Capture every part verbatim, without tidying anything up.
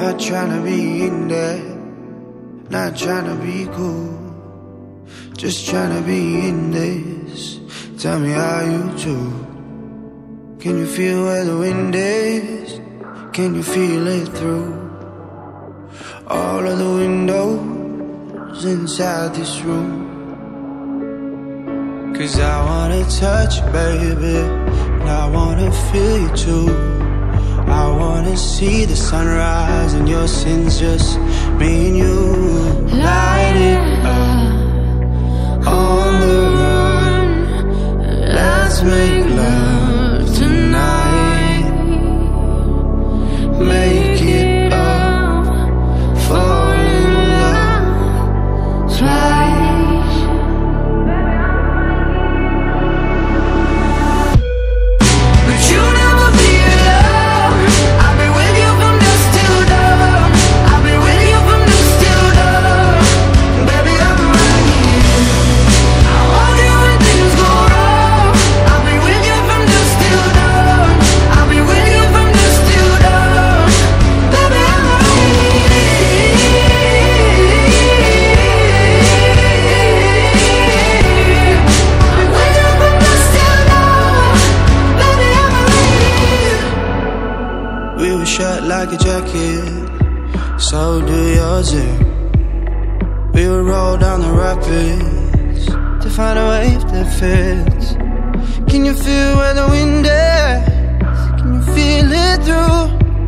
Not tryna be in there, not tryna be cool, just tryna be in this. Tell me how you do. Can you feel where the wind is? Can you feel it through all of the windows inside this room? Cause I wanna touch you, baby, and I wanna feel you too. I wanna see the sunrise and your sins, just me and you. Light it up on the run. Let's make love tonight. Make it up, fall in love twice. But you never be alone. I've been with you from dusk till dawn. I've been with you from dusk till dawn. Baby, I'm right here. I hold you when things go wrong. I'll be with you from dusk till dawn. I'll be with you from dusk till dawn. Baby, I'm right here. I'm with you from dusk till dawn. Baby, I'm right here. We were shut like a jacket, so do yours. Yeah. We would roll down the rapids to find a wave that fits. Can you feel where the wind is? Can you feel it through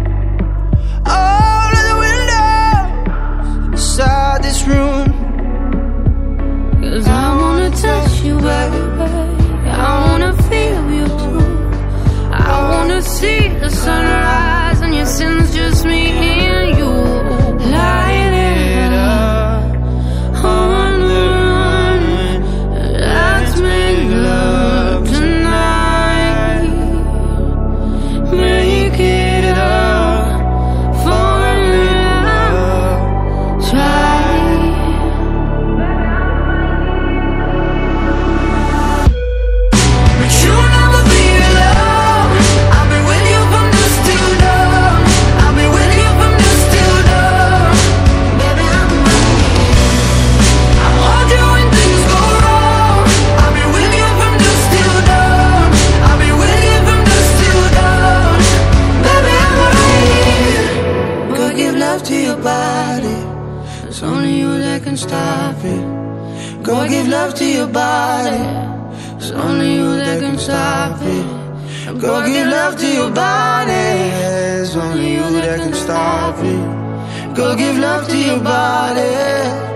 all of the windows inside this room? Cause I wanna touch you, baby. I wanna feel you too. I wanna see the sunrise and your sins, just me and you. Light it up on the run. Let's make love tonight. Make it up, fall in love twice. But you'll never be alone. I've been with you from dusk till dawn. I've been with you from dusk till dawn. Baby, I'm right here. I hold you when things go wrong. I've been with you from dusk till dawn. I've been with you from dusk till dawn. Baby, I'm right here. Go give love to your body. It's only you that can stop it. Go give love to your body. It's only you that can stop it. Go give love to your body. It's only you that can stop it. Go give love to your body.